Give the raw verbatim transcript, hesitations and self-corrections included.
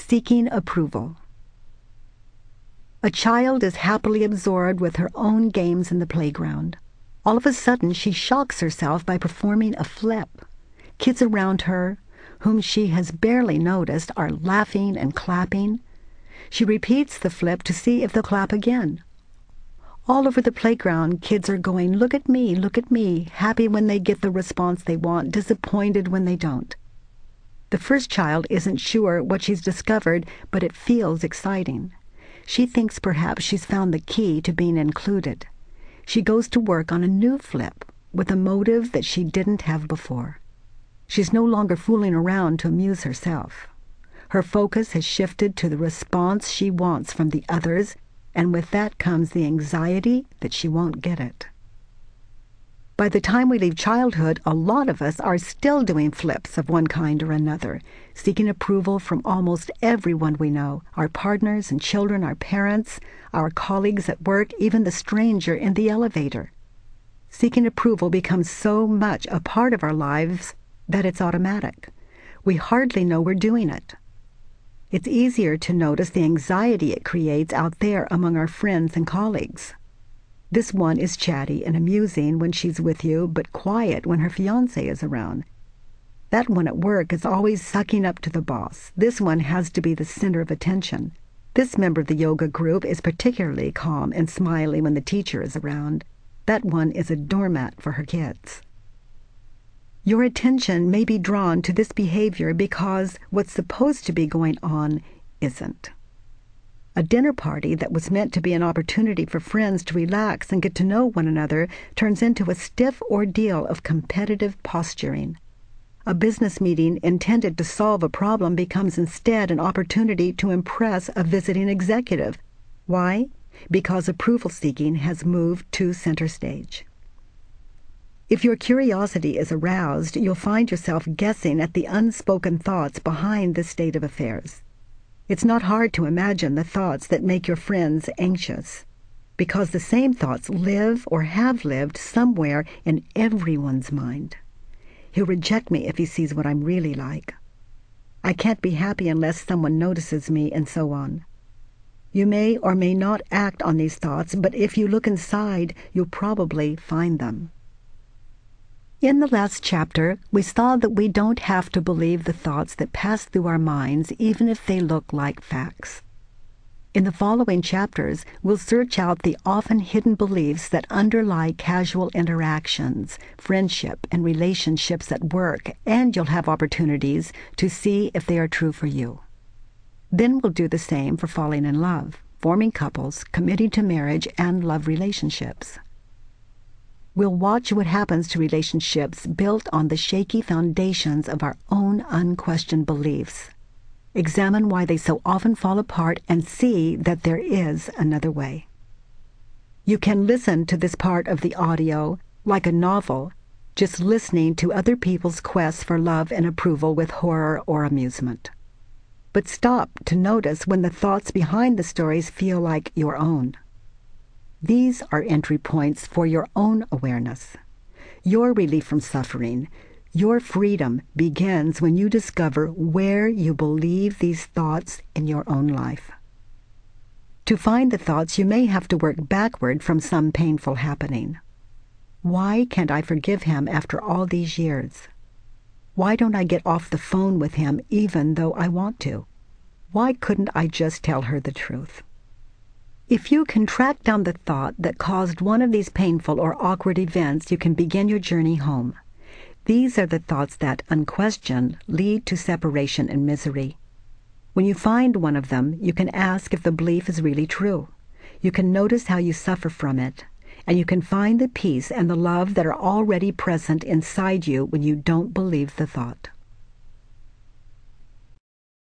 Seeking approval. A child is happily absorbed with her own games in the playground. All of a sudden, she shocks herself by performing a flip. Kids around her, whom she has barely noticed, are laughing and clapping. She repeats the flip to see if they'll clap again. All over the playground, kids are going, "Look at me, look at me," happy when they get the response they want, disappointed when they don't. The first child isn't sure what she's discovered, but it feels exciting. She thinks perhaps she's found the key to being included. She goes to work on a new flip with a motive that she didn't have before. She's no longer fooling around to amuse herself. Her focus has shifted to the response she wants from the others, and with that comes the anxiety that she won't get it. By the time we leave childhood, a lot of us are still doing flips of one kind or another, seeking approval from almost everyone we know, our partners and children, our parents, our colleagues at work, even the stranger in the elevator. Seeking approval becomes so much a part of our lives that it's automatic. We hardly know we're doing it. It's easier to notice the anxiety it creates out there among our friends and colleagues. This one is chatty and amusing when she's with you, but quiet when her fiancé is around. That one at work is always sucking up to the boss. This one has to be the center of attention. This member of the yoga group is particularly calm and smiley when the teacher is around. That one is a doormat for her kids. Your attention may be drawn to this behavior because what's supposed to be going on isn't. A dinner party that was meant to be an opportunity for friends to relax and get to know one another turns into a stiff ordeal of competitive posturing. A business meeting intended to solve a problem becomes instead an opportunity to impress a visiting executive. Why? Because approval seeking has moved to center stage. If your curiosity is aroused, you'll find yourself guessing at the unspoken thoughts behind this state of affairs. It's not hard to imagine the thoughts that make your friends anxious, because the same thoughts live or have lived somewhere in everyone's mind. He'll reject me if he sees what I'm really like. I can't be happy unless someone notices me, and so on. You may or may not act on these thoughts, but if you look inside, you'll probably find them. In the last chapter, we saw that we don't have to believe the thoughts that pass through our minds, even if they look like facts. In the following chapters, we'll search out the often hidden beliefs that underlie casual interactions, friendship, and relationships at work, and you'll have opportunities to see if they are true for you. Then we'll do the same for falling in love, forming couples, committing to marriage, and love relationships. We'll watch what happens to relationships built on the shaky foundations of our own unquestioned beliefs. Examine why they so often fall apart and see that there is another way. You can listen to this part of the audio like a novel, just listening to other people's quests for love and approval with horror or amusement. But stop to notice when the thoughts behind the stories feel like your own. These are entry points for your own awareness. Your relief from suffering, your freedom begins when you discover where you believe these thoughts in your own life. To find the thoughts, you may have to work backward from some painful happening. Why can't I forgive him after all these years? Why don't I get off the phone with him even though I want to? Why couldn't I just tell her the truth? If you can track down the thought that caused one of these painful or awkward events, you can begin your journey home. These are the thoughts that, unquestioned, lead to separation and misery. When you find one of them, you can ask if the belief is really true. You can notice how you suffer from it, and you can find the peace and the love that are already present inside you when you don't believe the thought.